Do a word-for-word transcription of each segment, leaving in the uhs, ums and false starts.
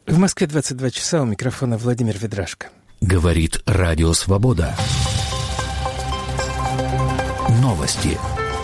В Москве двадцать два часа, у микрофона Владимир Ведрашко. Говорит Радио Свобода. Новости.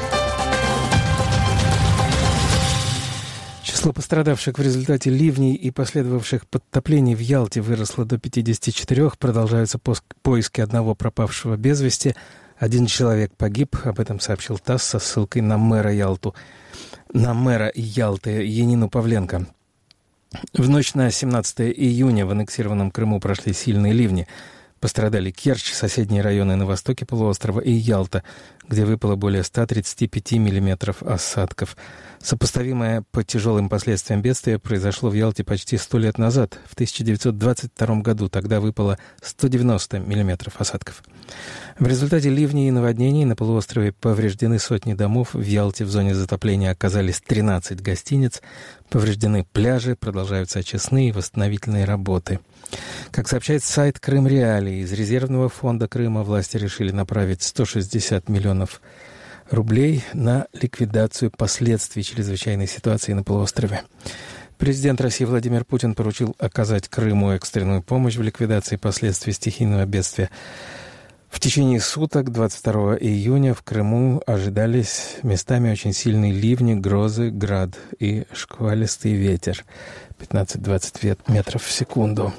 Число пострадавших в результате ливней и последовавших подтоплений в Ялте выросло до пятидесяти четырёх. Продолжаются поиски одного пропавшего без вести. Один человек погиб, об этом сообщил ТАСС со ссылкой на мэра Ялту, на мэра Ялты Янину Павленко. В ночь на семнадцатое июня в аннексированном Крыму прошли сильные ливни. Пострадали Керчь, соседние районы на востоке полуострова и Ялта, где выпало более ста тридцати пяти миллиметров осадков. Сопоставимое по тяжелым последствиям бедствия произошло в Ялте почти сто лет назад, в тысяча девятьсот двадцать втором году. Тогда выпало сто девяносто миллиметров осадков. В результате ливней и наводнений на полуострове повреждены сотни домов. В Ялте в зоне затопления оказались тринадцать гостиниц. Повреждены пляжи, продолжаются очистные и восстановительные работы. Как сообщает сайт Крым Реалии, из резервного фонда Крыма власти решили направить сто шестьдесят миллионов рублей на ликвидацию последствий чрезвычайной ситуации на полуострове. Президент России Владимир Путин поручил оказать Крыму экстренную помощь в ликвидации последствий стихийного бедствия. В течение суток, двадцать второго июня, в Крыму ожидались местами очень сильные ливни, грозы, град и шквалистый ветер пятнадцать-двадцать метров в секунду.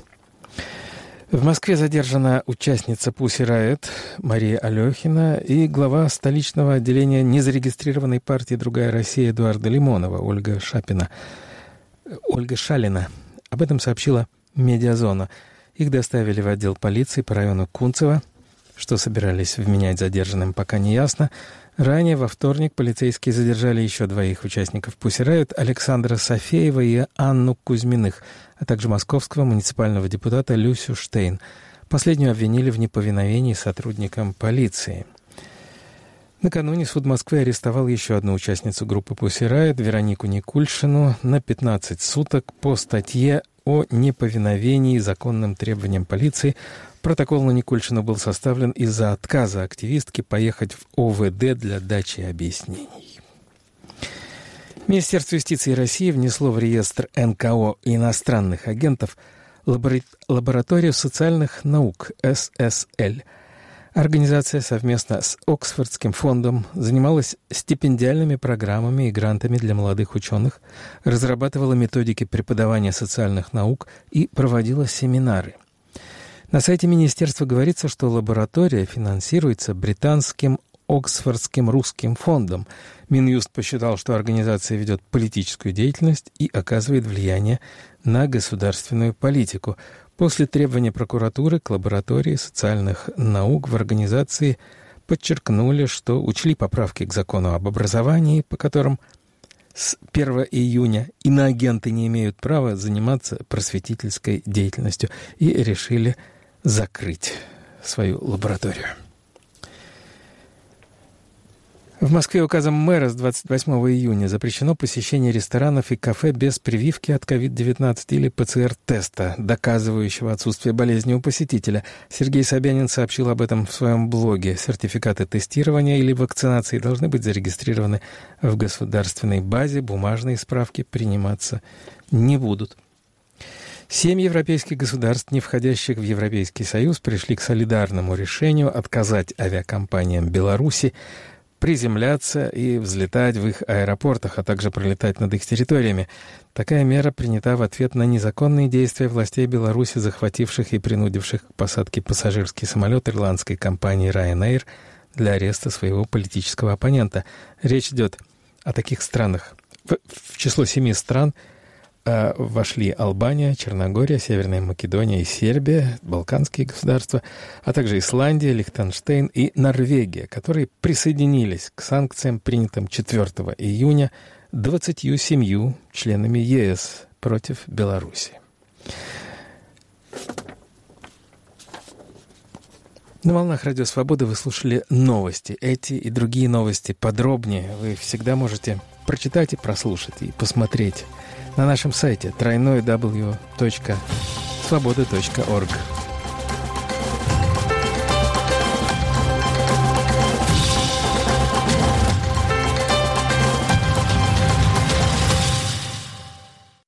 В Москве задержана участница Pussy Riot Мария Алехина и глава столичного отделения незарегистрированной партии «Другая Россия» Эдуарда Лимонова Ольга Шапина. Ольга Шалина. Об этом сообщила «Медиазона». Их доставили в отдел полиции по району Кунцево. Что собирались вменять задержанным, пока не ясно. Ранее, во вторник, полицейские задержали еще двоих участников Pussy Riot, Александра Софеева и Анну Кузьминых, а также московского муниципального депутата Люсю Штейн. Последнюю обвинили в неповиновении сотрудникам полиции. Накануне суд Москвы арестовал еще одну участницу группы Pussy Riot, Веронику Никульшину, на пятнадцать суток по статье о неповиновении законным требованиям полиции. Протокол на Никульшину был составлен из-за отказа активистки поехать в О В Д для дачи объяснений. Министерство юстиции России внесло в реестр Н К О иностранных агентов лабора... лабораторию социальных наук С С Л. Организация совместно с Оксфордским фондом занималась стипендиальными программами и грантами для молодых ученых, разрабатывала методики преподавания социальных наук и проводила семинары. На сайте министерства говорится, что лаборатория финансируется британским Оксфордским русским фондом. Минюст посчитал, что организация ведет политическую деятельность и оказывает влияние на государственную политику. После требования прокуратуры к лаборатории социальных наук в организации подчеркнули, что учли поправки к закону об образовании, по которым с первого июня иноагенты не имеют права заниматься просветительской деятельностью, и решили закрыть свою лабораторию. В Москве указом мэра с двадцать восьмого июня запрещено посещение ресторанов и кафе без прививки от ковид девятнадцать или П Ц Р-теста, доказывающего отсутствие болезни у посетителя. Сергей Собянин сообщил об этом в своем блоге. Сертификаты тестирования или вакцинации должны быть зарегистрированы в государственной базе, бумажные справки приниматься не будут. Семь европейских государств, не входящих в Европейский Союз, пришли к солидарному решению отказать авиакомпаниям Беларуси приземляться и взлетать в их аэропортах, а также пролетать над их территориями. Такая мера принята в ответ на незаконные действия властей Беларуси, захвативших и принудивших к посадке пассажирский самолет ирландской компании Ryanair для ареста своего политического оппонента. Речь идет о таких странах. В, в число семи стран э, вошли Албания, Черногория, Северная Македония и Сербия, балканские государства, а также Исландия, Лихтенштейн и Норвегия, которые присоединились к санкциям, принятым четвёртого июня двадцатью семью членами Е С против Беларуси. На волнах Радио Свобода вы слушали новости. Эти и другие новости подробнее вы всегда можете прочитать и прослушать, и посмотреть на нашем сайте дабл ю дабл ю дабл ю точка свобода точка орг.